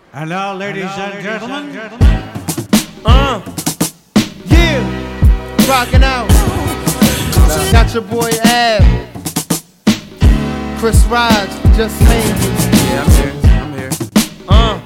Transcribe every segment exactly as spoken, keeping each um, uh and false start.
And now, ladies, Hello, and, ladies gentlemen. and gentlemen. Uh, yeah, rocking out. Uh, got your boy Ab, Chris Raj, just made me. Yeah, I'm here. I'm here. Uh.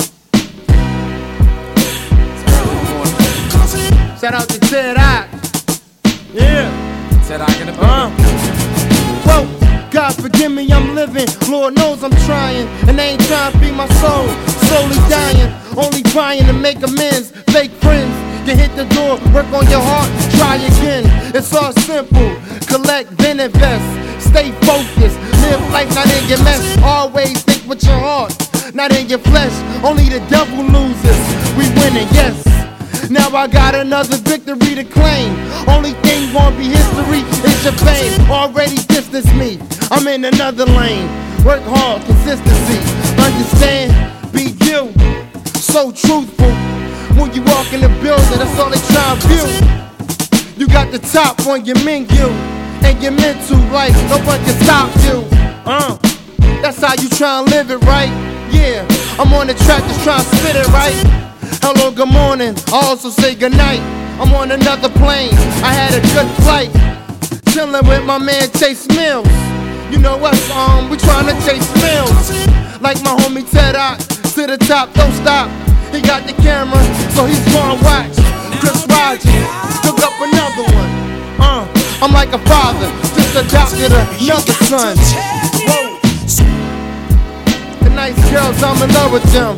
Shout out to Ted Ock. Yeah. Ted Ock in the building. Uh. Whoa. God forgive me, I'm living. Lord knows I'm trying, and they ain't trying to feed my soul. Slowly dying, only trying to make amends. Fake friends, you hit the door, work on your heart, try again. It's all simple, collect, then invest. Stay focused, live life not in your mess. Always think with your heart, not in your flesh. Only the devil loses, we winning, yes. Now I got another victory to claim. Only thing gonna be history is your fame. Already distanced me, I'm in another lane. Work hard, consistency, understand, be you. So truthful, when you walk in the building, that's all they try to view. You got the top on your menu, and your mental life, no one can stop you. Uh, that's how you try and live it right. Yeah, I'm on the track just trying to spit it right. Hello, good morning, I also say good night. I'm on another plane, I had a good flight. Chillin' with my man Chase Mills. You know us, um, we tryna chase Mills. Like my homie Ted Ock, to the top, don't stop. He got the camera, so he's gonna watch. Chris Rogers, took up another one. Uh, I'm like a father, just adopted another son. Whoa. The nice girls, I'm in love with them.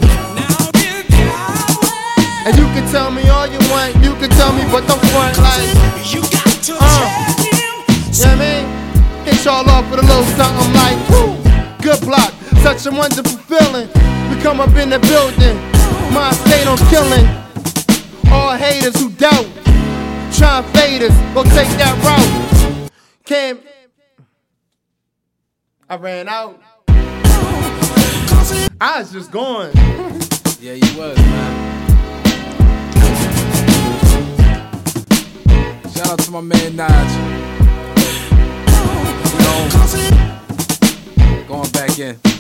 And you can tell me all you want, you can tell me, but don't front like you got to uh, you know what I mean? Hit y'all off with a little something like, woo, good block, such a wonderful feeling. We come up in the building, mind state on killing. All haters who doubt, try and fade us, go take that route. Can't, I ran out. I was just going. Yeah, you was, man. Shout out to my man Naj. You know, going back in.